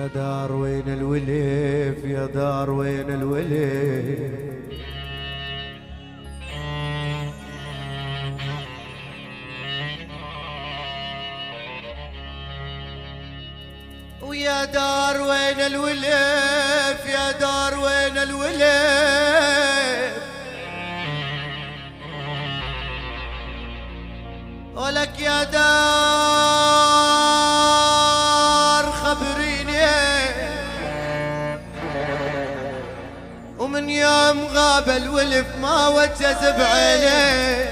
دار وين الولف، يا دار وين الولف. ويا دار وين الولف، يا دار وين الولف. ولك يا دار خبريني، ومن يوم غاب الولف ما وجز بعيني.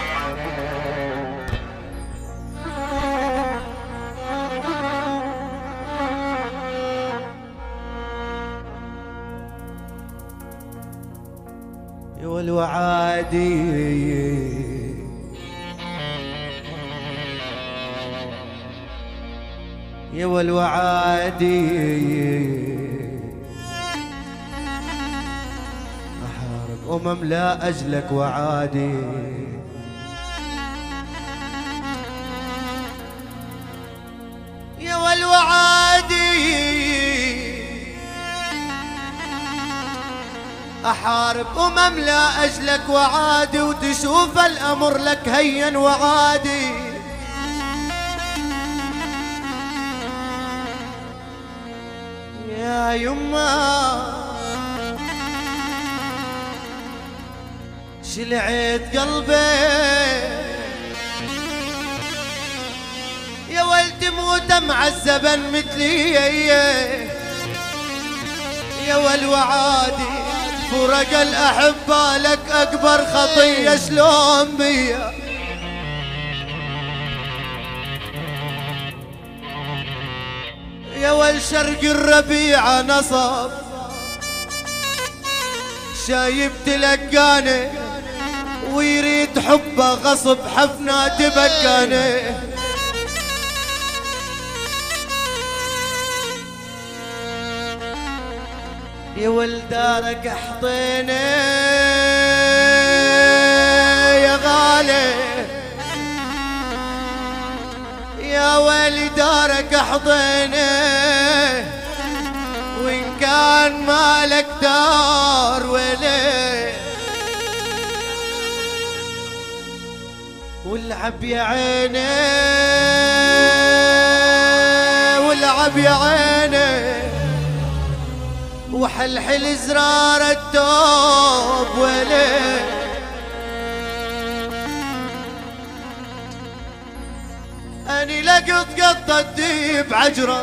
يا والوعادي يا والوعادي أحارب لا أجلك وعادي. يا والوعادي أحارب لا أجلك وعادي، وتشوف الأمر لك هين وعادي. يا يما شلعت قلبي، يا ولد موت معذبا مثلي. يا والوعادي فرق الأحبة لك أكبر خطية، شلون بيا. يا والشرق الربيع نصب شايب تلقاني، ويريد حبه غصب حفنة تبكاني. يا ولدارك احطيني يا غالي، يا ويلي دارك احضيني، وإن كان مالك دار ويلي. والعب يا عيني والعب يا عيني، وحلحل زرار التوب ويلي. أني لقط قطة الديب عجرة،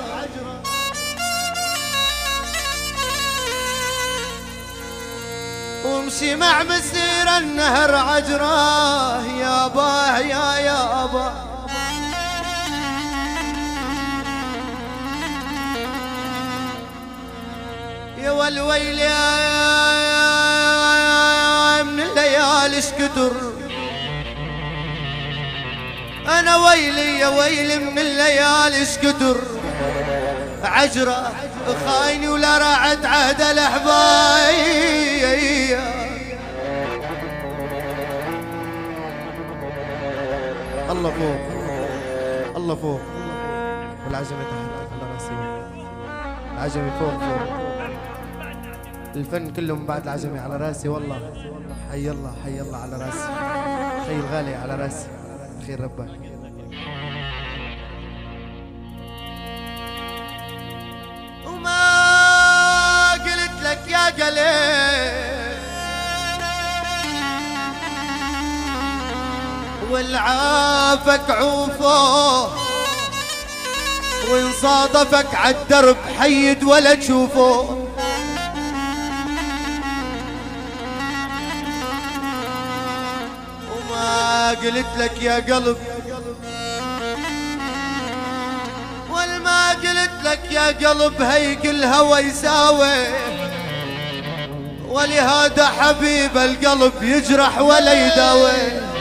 وامشي مع مسير النهر عجرة. يابا يا يابا يا والويل يا من الليالي شكتر. أنا ويلي يا ويلي من الليالي شكتر، عجرة خايني ولا راعت عهد الأحبايب. الله فوق الله فوق، والعجمي تحت على راسي، العجمي فوق فوق، الفن كله من بعد العجمي على راسي. والله حي الله حي الله على راسي، خي الغالي على راسي، خير ربك. وما قلت لك يا قليل والعافك عوفه، وإن صادفك عالدرب حيد ولا تشوفه. وما قلت لك يا قلب والما قلت لك يا قلب هيك الهوى يساوي، ولهذا حبيب القلب يجرح ولا يداوي.